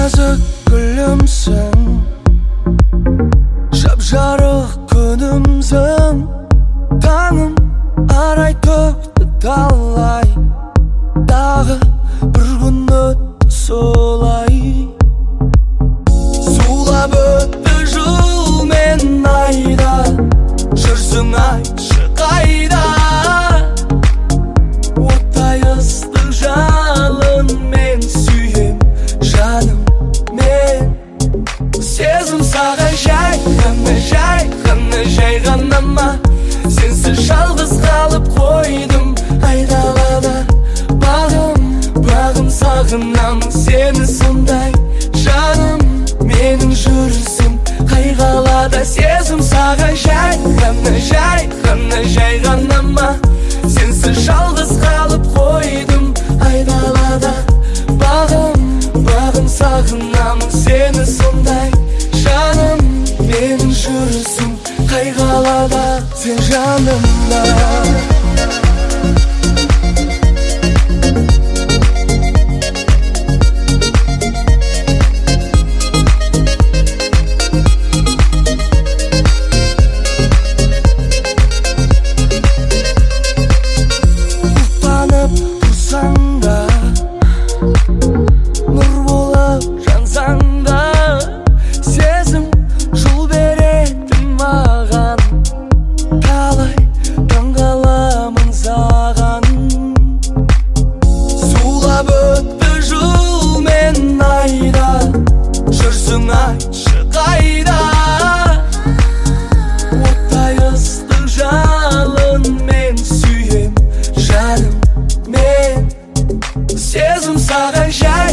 нәзік гүлімсің, жап-жарық күнімсің. Таңым арай төкті талай, дағы бір күн өтті солай. Сулап өтті жыл мен айда, жүрсің айтшы қайда. Оттай ыстық жалын мен сүйем, жаным мен. Сезім саған жай ғана ма? Сенсіз жалғыз қалып қойдым айдалада. Бағым сағынамын сені сондай, жаным менің жүрісім қай қалада. Сезім саған жай ғана ма? Сенсіз жалғыз қалып қойдым айдалада. Бағым сағынамын сені сондай, жаным менің жүрісім қай қалада. Сен жанымда. Айтшы қайда. Оттай ыстық жалын мен сүйем, жаным мен. Сезім саған жай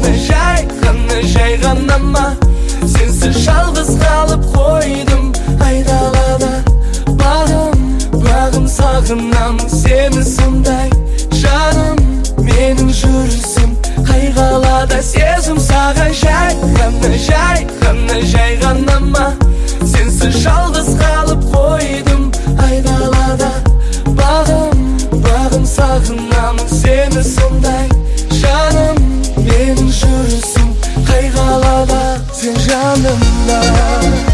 ғана ма? Сенсіз жалғыз қалып қойдым айдалада. Бағым сағынамын сені сондай, жаным менің жүрісім қай қалада. Сезім саған жай ғана ма? Сенсіз жалғыз қалып қойдым айдалада. Бағым сағынамын сені сондай, жаным менің жүрісім қай қалада. Сен жанымда.